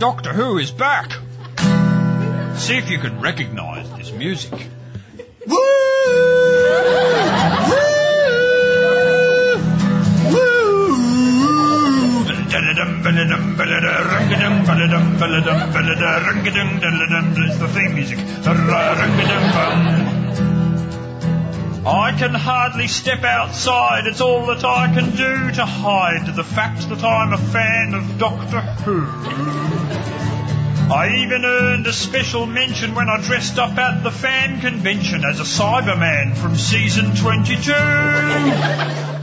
Doctor Who is back. See if you can recognise this music. Woo! It's the theme music. I can hardly step outside. It's all that I can do to hide the fact that I'm a fan of Doctor Who. I even earned a special mention when I dressed up at the fan convention as a Cyberman from season 22.